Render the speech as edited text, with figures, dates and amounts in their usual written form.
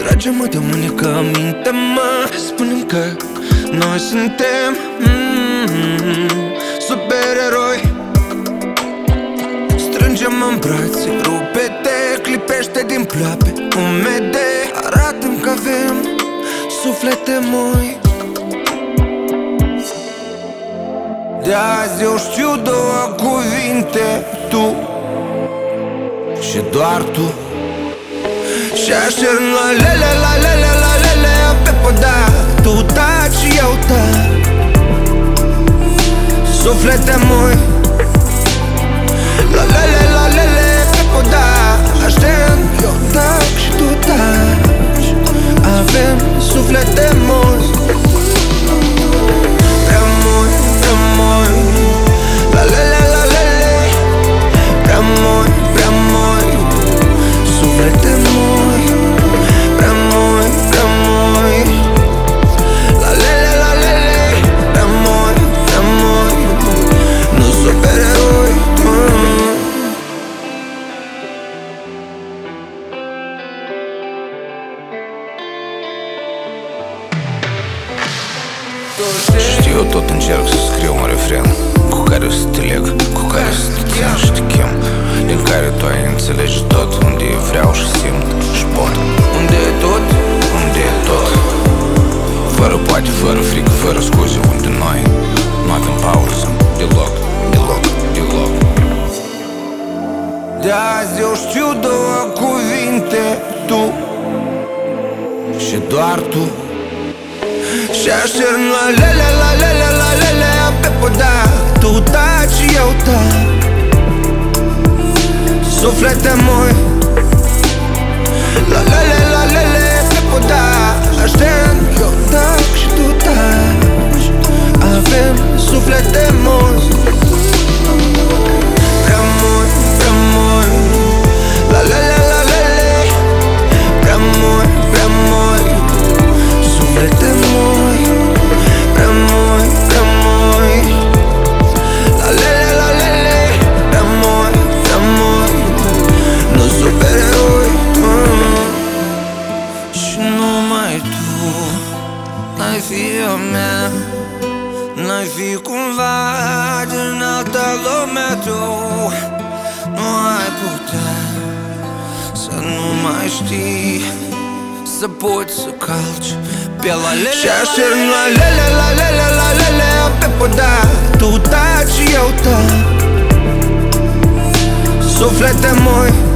Trage-mă de mânecă, minte-mă. Spune-mi că noi suntem supereroi. Strângem în brațe, rupe-te, clipește din ploape umede. Arată-mi că avem suflete moi. De azi eu știu două cuvinte, tu și doar tu. Și aștern la lele, la lele, la lele pe podar. Tu taci și eu tac. Suflete moi. La lele, la lele pe podar. Aștern, eu tac și tu taci. Avem suflete moi. Prea moi, prea moi. La lele, la lele. Prea moi, prea moi. Suflete moi. Prea moi, prea moi. La lele, la lele. Prea moi, prea moi. Nu supereroi. Știu, tot încerc să scriu un refren cu care să te leg, cu care să te țin și te chem, din care tu ai înțelege tot. Unde vreau și simt și pot. Unde e tot? Unde e tot? Fără poate, fără frică, fără scuze. Unde noi nu avem pauză. Deloc, deloc, deloc. De azi eu știu două cuvinte, tu și doar tu. Și aștern la lele, la lele, la lele pe podar. Tu taci și eu tac. Suflete moi. La lele, la lele pe podar. Aștern, eu tac și tu taci. Avem suflete moi. Prea moi, prea moi. La lele, la lele. Prea moi, prea moi. Suflete moi. Prea moi, prea moi. La lele, la lele. Prea moi, prea moi. Nu supereroi. Și numai tu n-ai fi a mea. N-ai fi cumva din altă lume. Tu nu ai putea să nu mai știi, să poți să calci pe la lele. Și aștern la lele, la lele, la lele pe podar. Tu taci și eu tac. Suflete moi.